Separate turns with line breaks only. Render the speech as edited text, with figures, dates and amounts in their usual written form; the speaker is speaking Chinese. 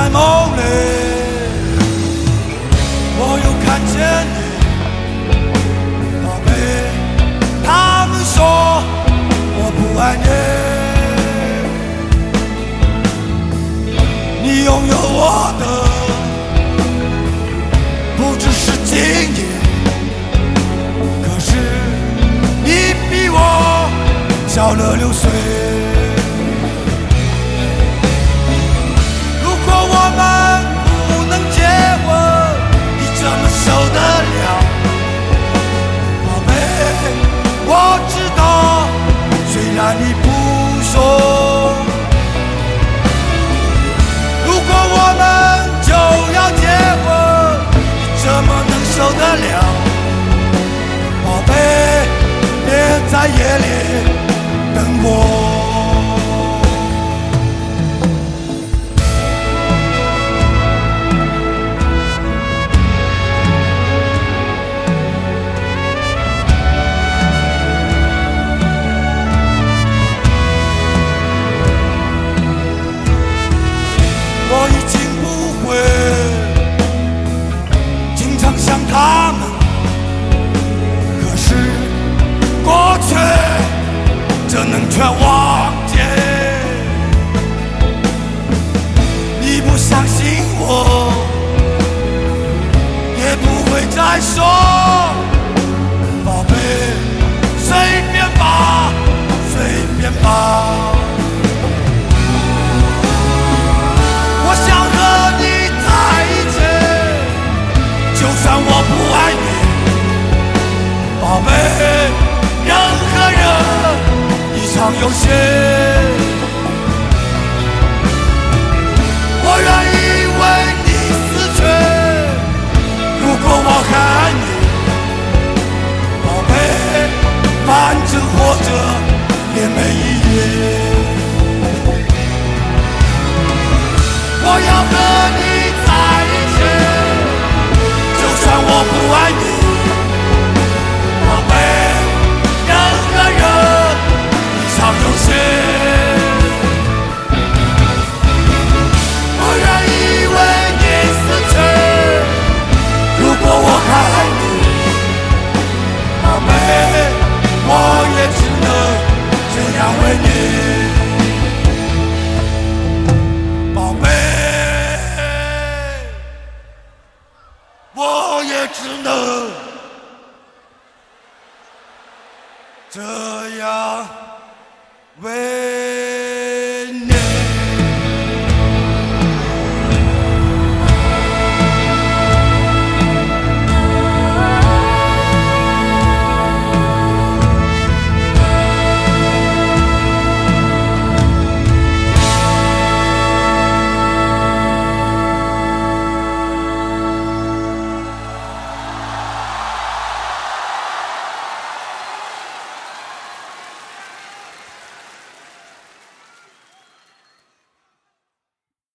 在梦里，我又看见你，宝贝。他们说我不爱你，你拥有我的不只是今夜，可是你比我小了6岁。如果我们不能结婚，你怎么受得了？宝贝，我知道，虽然你不说，如果我们就要结婚，你怎么能受得了？宝贝，别在夜里等我。我已经不会经常想他们，可是过去怎能全忘记？你不相信我，也不会再说，宝贝，随便吧，随便吧。我想和你在一起，就算我不爱你，宝贝，任何人一场游戏，我愿意为你死去。如果我还爱你，宝贝，反正活着也没意义。我要和你在一起，就算我不爱你，宝贝，任何人一场游戏，我愿意为你死去。如果我还爱你，宝贝，我也只能这样为你。我也只能这样为